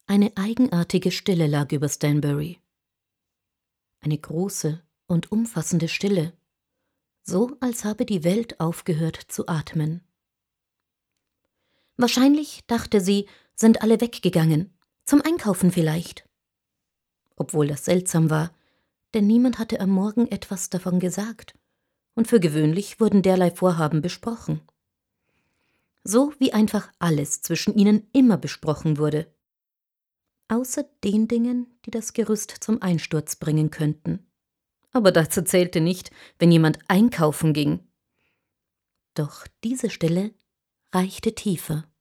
Eine eigenartige Stille lag über Stanbury. Eine große und umfassende Stille, so als habe die Welt aufgehört zu atmen. Wahrscheinlich, dachte sie, sind alle weggegangen, zum Einkaufen vielleicht. Obwohl das seltsam war, denn niemand hatte am Morgen etwas davon gesagt, und für gewöhnlich wurden derlei Vorhaben besprochen. So wie einfach alles zwischen ihnen immer besprochen wurde. Außer den Dingen, die das Gerüst zum Einsturz bringen könnten. Aber dazu zählte nicht, wenn jemand einkaufen ging. Doch diese Stille reichte tiefer.